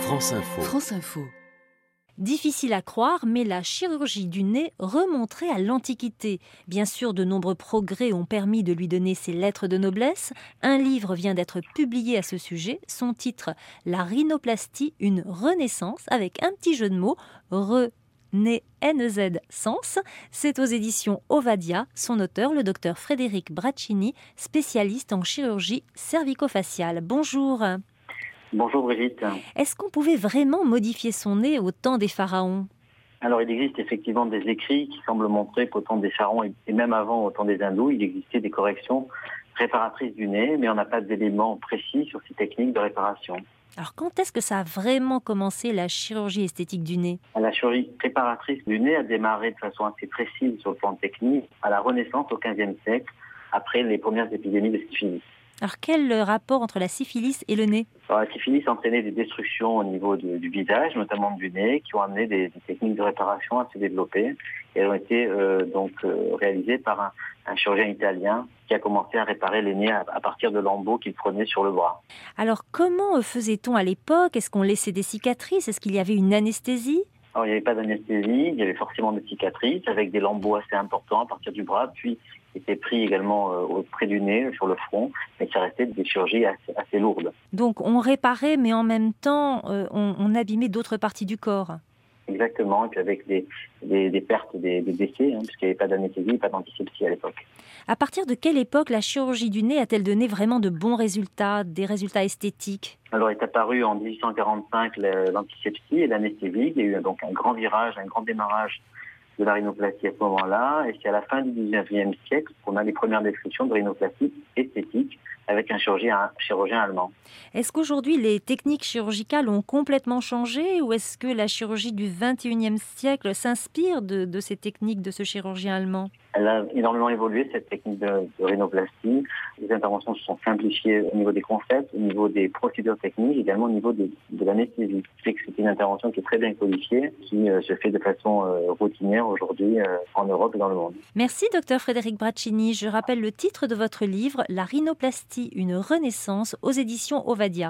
France Info. France Info. Difficile à croire, mais la chirurgie du nez remonterait à l'Antiquité. Bien sûr, de nombreux progrès ont permis de lui donner ses lettres de noblesse. Un livre vient d'être publié à ce sujet. Son titre, La rhinoplastie, une renaissance, avec un petit jeu de mots, N-Z sens. C'est aux éditions Ovadia. Son auteur, le docteur Frédéric Braccini, spécialiste en chirurgie cervico-faciale. Bonjour. Bonjour Brigitte. Est-ce qu'on pouvait vraiment modifier son nez au temps des pharaons ? Alors il existe effectivement des écrits qui semblent montrer qu'au temps des pharaons et même avant au temps des hindous, il existait des corrections réparatrices du nez, mais on n'a pas d'éléments précis sur ces techniques de réparation. Alors quand est-ce que ça a vraiment commencé la chirurgie esthétique du nez ? La chirurgie réparatrice du nez a démarré de façon assez précise sur le plan technique à la Renaissance au XVe siècle, après les premières épidémies de syphilis. Alors quel rapport entre la syphilis et le nez ? Alors, la syphilis entraînait des destructions au niveau du visage, notamment du nez, qui ont amené des techniques de réparation à se développer. Et elles ont été réalisées par un chirurgien italien qui a commencé à réparer les nez à partir de lambeaux qu'il prenait sur le bras. Alors comment faisait-on à l'époque ? Est-ce qu'on laissait des cicatrices ? Est-ce qu'il y avait une anesthésie ? Alors, il n'y avait pas d'anesthésie, il y avait forcément des cicatrices avec des lambeaux assez importants à partir du bras, puis étaient pris également auprès du nez, sur le front, mais ça restait des chirurgies assez lourdes. Donc on réparait, mais en même temps, on abîmait d'autres parties du corps. Exactement, et puis avec des pertes, des décès, puisqu'il n'y avait pas d'anesthésie, pas d'antisepsie à l'époque. À partir de quelle époque la chirurgie du nez a-t-elle donné vraiment de bons résultats, des résultats esthétiques ? Alors est apparu en 1845 l'antisepsie et l'anesthésie. Il y a eu donc un grand virage, un grand démarrage de la rhinoplastie à ce moment-là. Et c'est à la fin du 19e siècle qu'on a les premières descriptions de rhinoplastie esthétique avec un chirurgien allemand. Est-ce qu'aujourd'hui les techniques chirurgicales ont complètement changé ou est-ce que la chirurgie du 21e siècle s'inspire de ces techniques de ce chirurgien allemand ? Elle a énormément évolué, cette technique de rhinoplastie. Les interventions se sont simplifiées au niveau des concepts, au niveau des procédures techniques, également au niveau de l'anesthésie. C'est une intervention qui est très bien codifiée, qui se fait de façon routinière aujourd'hui en Europe et dans le monde. Merci Dr Frédéric Braccini. Je rappelle le titre de votre livre, La rhinoplastie, une renaissance, aux éditions Ovadia.